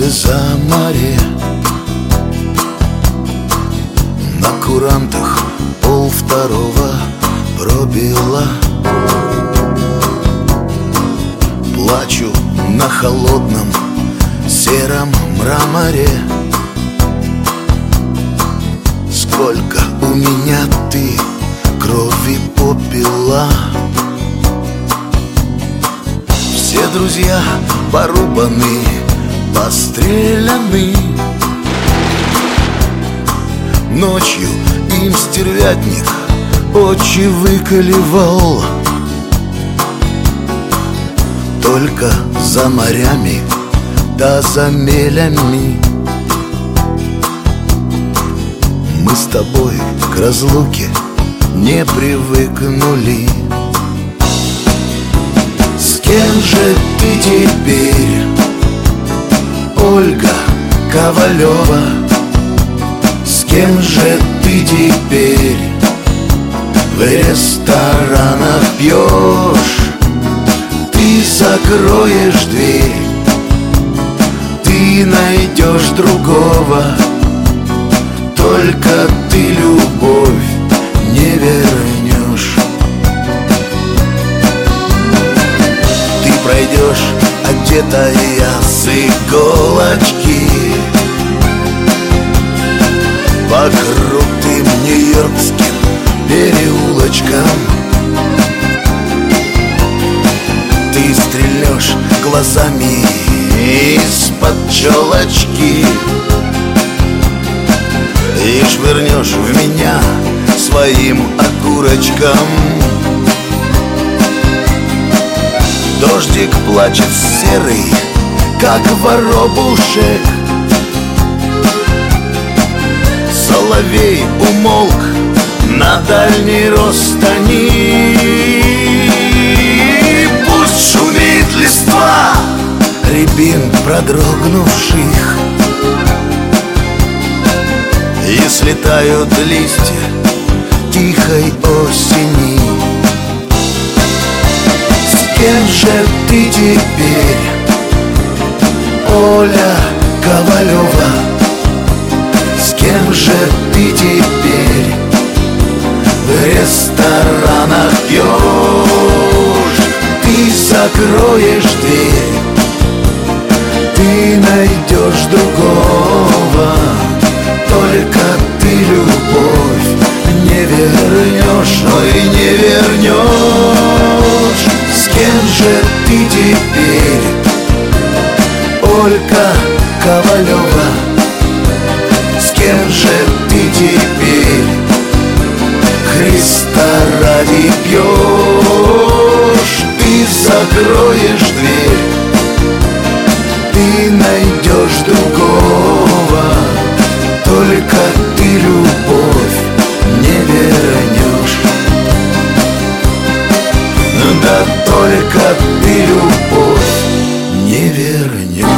за море. На курантах 1:30 пробила. Плачу на холодном сером мраморе. Сколько у меня ты крови попила. Все друзья порубаны, постреляны. Ночью им стервятник очи выколивал. Только за морями да за мелями мы с тобой к разлуке не привыкнули. С кем же ты теперь, Ольга Ковалева? С кем же ты теперь в ресторанах пьешь? Ты закроешь дверь, ты найдешь другого. Только ты любовь не вернешь. Ты пройдешь, одетая с иголочки, по крутым нью-йоркским переулочкам. Ты стрельнешь глазами из-под челочки и швырнешь в меня своим окурочком. Дождик плачет серый, как воробушек. Соловей умолк на дальней розстани. Пусть шумит листва рябин продрогнувших, и слетают листья тихой осени. С кем же ты теперь, Оля Ковалева? С кем же ты теперь в ресторанах пьешь? Ты закроешь дверь, ты найдешь другого. Только ты любовь не вернешь, ой, не вернешь. С кем же ты теперь, Ольга Ковалева? С кем же ты теперь Христа ради пьешь? Ты закроешь дверь, ты найдешь другого. Только ты любовь не вернешь. Да только ты любовь не вернешь.